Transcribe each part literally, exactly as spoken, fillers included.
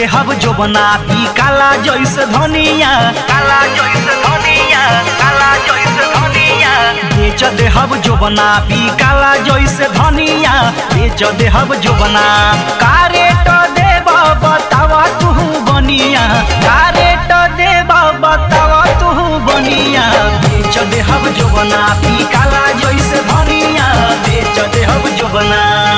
देहब जोबना पी काला जैसे धनिया काला जैसे धनिया काला जैसे धनिया बेच देहब जोबना पी काला जैसे धनिया बेच देहब जोबना कारेट देब बतावा तू बनिया कारेट देब बतावा तू बनिया बेच देहब जोबना पी काला जैसे धनिया बेच देहब जोबना।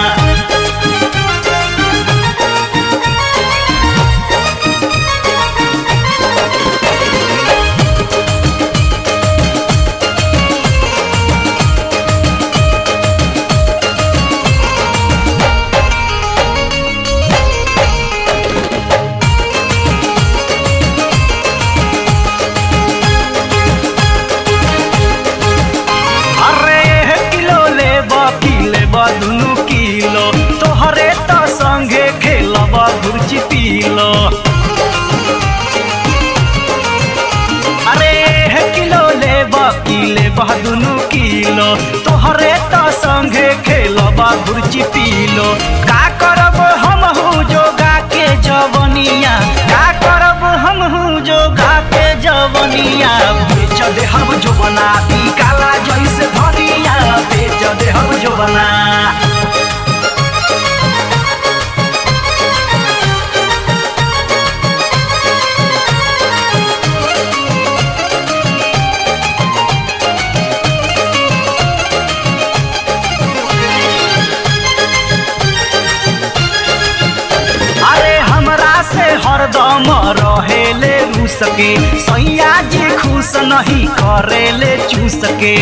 दुनु किलो तोहरे तो संगे खेलब गुरची पीलो अरे किलो लेब की लेब दुनु किलो तोहरे तो संगे खेलब गुरची पीलो का करब हम हूँ जोगा के जवनिया का करब हम हूँ जोगा के जवनिया बेच देहब जोबना पी काला जैसे धनिया बेच देहब जोबना। हरदम रहेले रूस के सैया जी खुश नहीं करेले चूस के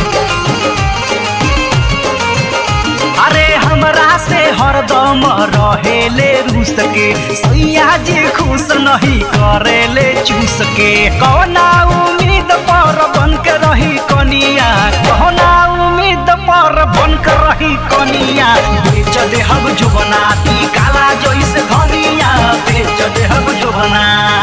अरे हमरा से हरदम रहेले रूस के सैया जी खुश नहीं करेले चूस के कौना उम्मीद पर बन के रही कनिया कौना उम्मीद पर बन के रही कनिया बेच देहब जोबना पी काला जैसे धनिया बेच देहब जोबना।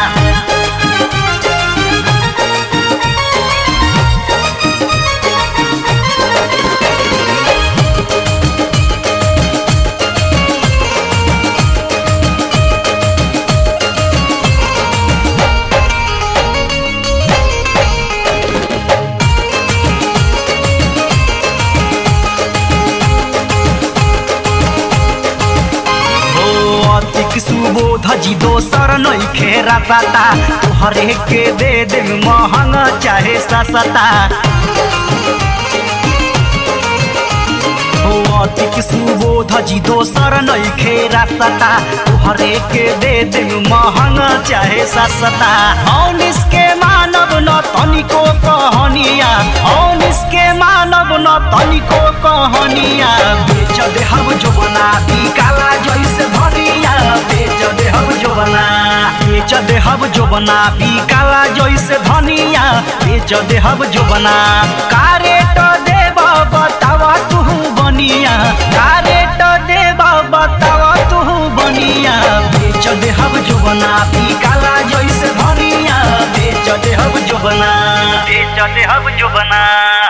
सुबोध जी दोसर नहीं खेरा पाता तोहरे के दे दे महंगा चाहे सस्ता अतिक सुबोध जी दोसर नहीं खेरा सता तोहरे के दे दे महंगा चाहे सस्ता औनिस के मानव न तनिको कहनिया औनिस के मानव न तनिको कहनिया बेच देहब जोबना पी काला जैसे धनिया बेच देहब जोबना बेच देहब जोबना पी काला जैसे धनिया बेच देहब जोबना कारेट देब बतावा तू बनिया कारेट देब बतावा तू बनिया बेच देहब जोबना पी काला जैसे धनिया बेच देहब जोबना बेच देहब जोबना।